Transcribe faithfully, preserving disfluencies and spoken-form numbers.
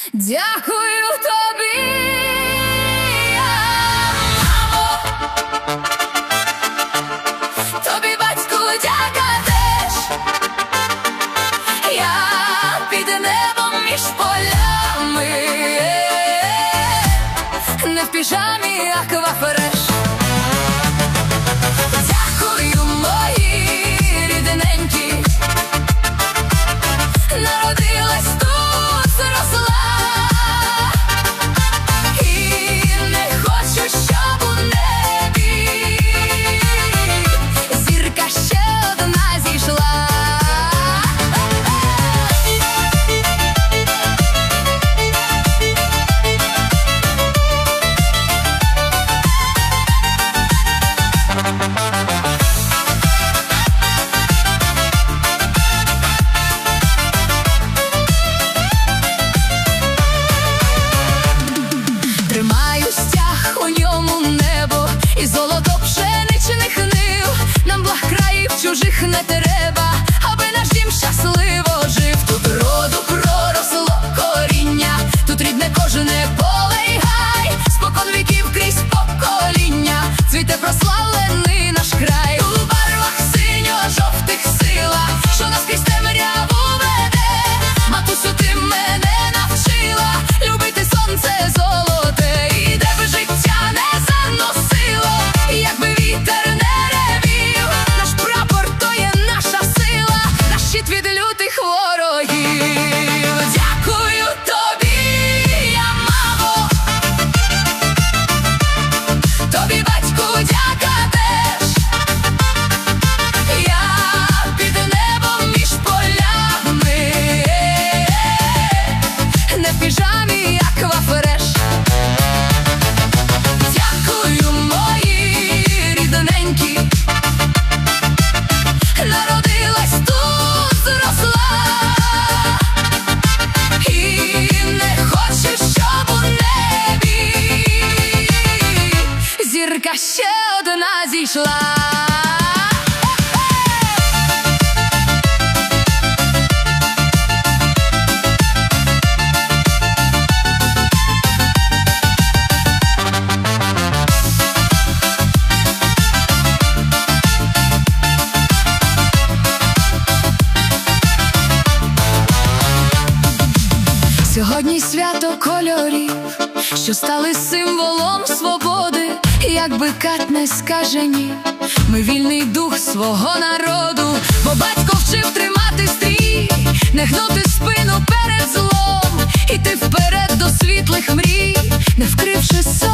Дякую тобі, мамо, тобі, батьку, дяка теж. Я під небом між полями, не в піжамі, аквафреш. Дякую, мої рідненькі, народилась тут, зросла, і не хочу, щоб у небі зірка ще одна зійшла. Тримаю стяг, у ньому небо і золото пшеничних нив. Нам благ країв чужих не треба, аби наш дім щасливо жив. Тут роду проросло коріння, тут рідне кожне поле й гай. Спокон віків крізь покоління цвіте прославлений наш край. У барвах синьо-жовтих сила, що нас крізь темряву веде. Матусю, ти мене навчила любити сонце золоте. І де б життя не заносило, якби вітер не ревів, наш прапор — то є наша сила, наш щит від лютих ворогів. Дякую тобі, я, мамо, тобі, батьку, дяка теж. Я під небом між полями, не в піжамі, аквафреш. Дякую, мої рідненькі, народилась тут, зросла, і не хочу, щоб у небі зірка ще одна зійшла. Сьогодні свято кольорів, що стали символом свободи. Якби кат не скажені, ми вільний дух свого народу. Бо батько вчив тримати стрій, не гнути спину перед злом, іти вперед до світлих мрій, не вкривши сон.